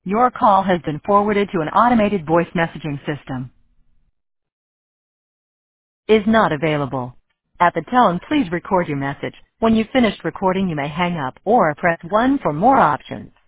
Your call has been forwarded to an automated voice messaging system. Is not available. At the tone, please record your message. When you've finished recording, you may hang up or press 1 for more options.